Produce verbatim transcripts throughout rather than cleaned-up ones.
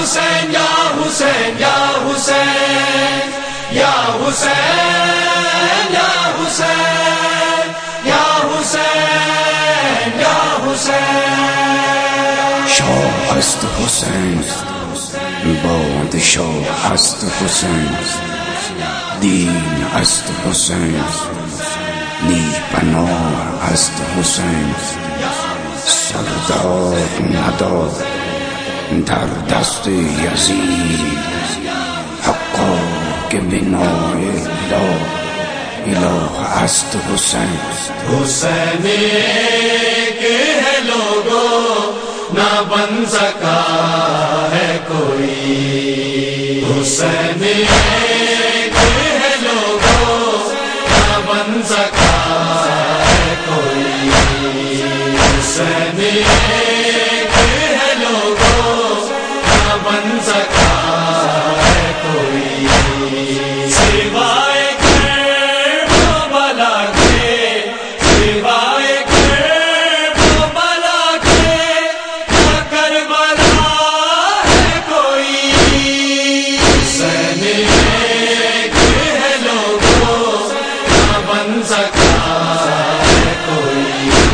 حسین یا حسین یا حسین یا حسین یا حسین یا حسین یا حسین شاه است حسین باد شاه است حسین دین است حسین نیک پناه است حسین سردار نداد در دست یزید حقا که بنای اله اله است حسین حسین ایک ہے لوگوں نہ بن سکا ہے کوئی حسین ایک ہے لوگوں نہ بن سکا ہے کوئی حسین ایک ہے لوگوں نہ بن سکا ہے کوئی سوائے کربلا کے سوائے کربلا کے نہ کربلا ہے کوئی حسین ایک ہے لوگوں نہ بن سکا ہے کوئی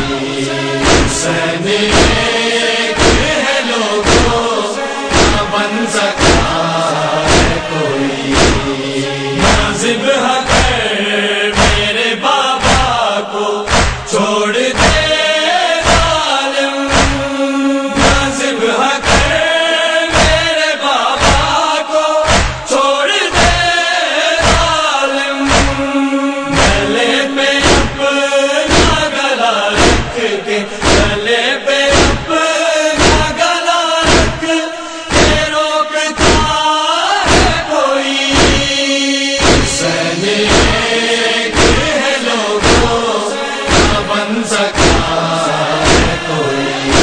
حسین ایک ہے لوگوں نہ بن سکا ہے کوئی نازب حقیر میرے بابا کو چھوڑ دے ظالم نازب حقیر میرے بابا کو چھوڑ دے ظالم گلے پہ اپنا گلا رکھ کے گلے پہ اپنا گلا رکھ کے روکتا ہے کوئی حسین ایک ہے لوگوں نہ بن سکا ہے کوئی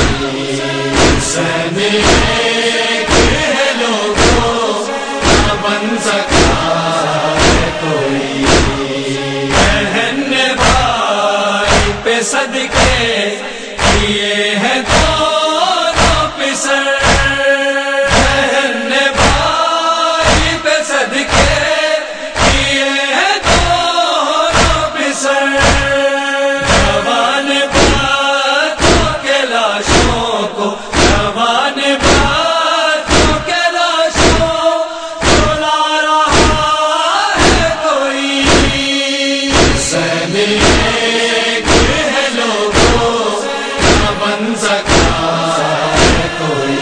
حسین ایک ہے لوگوں نہ بن سکا ہے کوئی بہن نے بھائی پہ صدقے کیے ہیں دونوں پسر بہن نے بھائی پہ صدقے کیے ہیں دونوں پسر جوان باتوں کے لاشوں کو جوان باتوں کے لاشوں کو لا رہا ہے کوئی حسین ایک ہے لوگوں نہ بن سکا ہے کوئی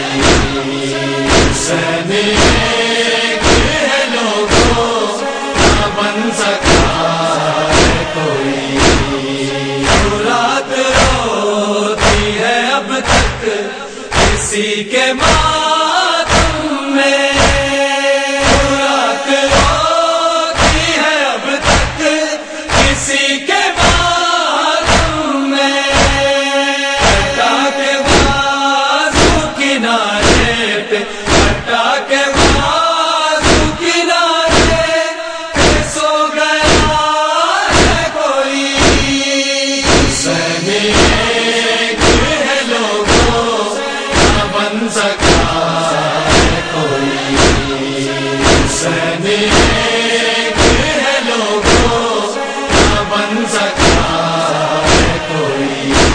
حسین ایک ہے لوگوں نہ بن سکا ہے کوئی رات روتی ہے اب تک کسی کے ماتم میں رات روتی ہے اب تک کسی کے ماتم میں ہٹا کے بازو کنارے پہ ہٹا کے بازو کنارے پہ سو گیا ہے کوئی حسین ایک ہے لوگوں نہ بن سکا ہے کوئی حسین ایک ہے لوگوں نہ بن سکا ہے کوئی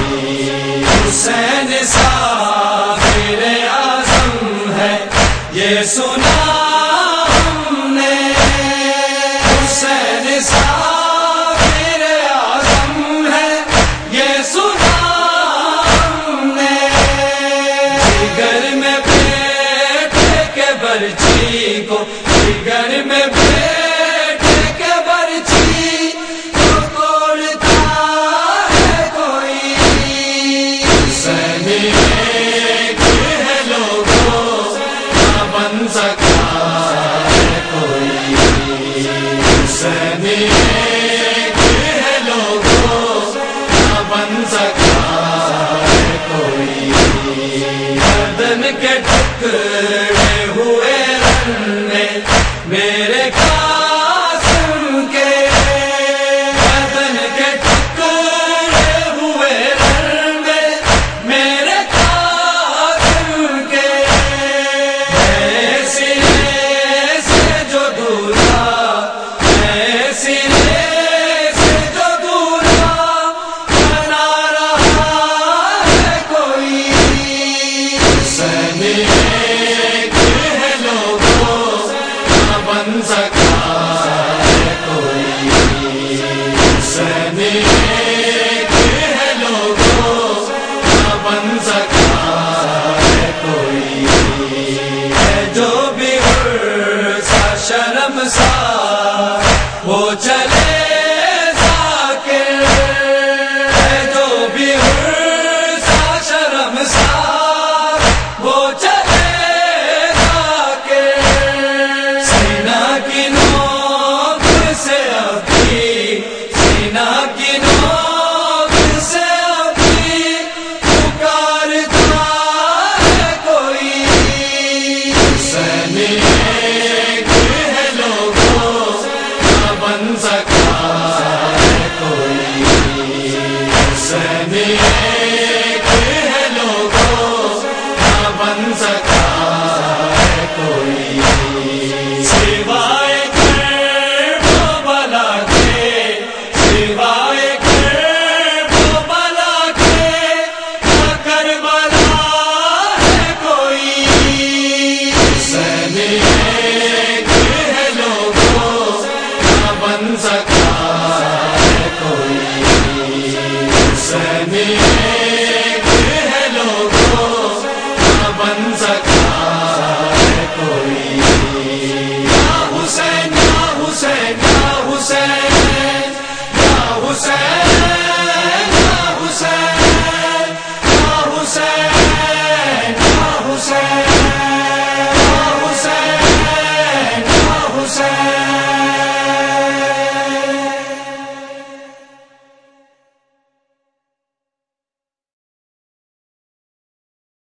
حسین صابر اعظم ہے یہ سنا ہم نے حسین صابر اعظم ہے یہ سنا ہم نے جگر میں بیٹھ کے برچی کو جگر میں بیٹھ کے برچی کو توڑتا ہے کوئی حسین ایک ہے لوگوں نہ بن سکا ہے کوئی حسین ایک ہے لوگوں نہ بن سکا ہے کوئی گردن کے ٹکڑے ہوئے رن میں میرے قاسم کے گردن کے ٹکڑے ہوئے رن میں میرے قاسم کے ایک ہے لوگوں نہ بن سکا ہے کوئی، حسین ایک ہے لوگوں نہ بن سکا ہے کوئی، ہے جو بھی عرصہ شرمسار وہ چلے ایک ہے لوگوں نہ بن سکا ہے کوئی۔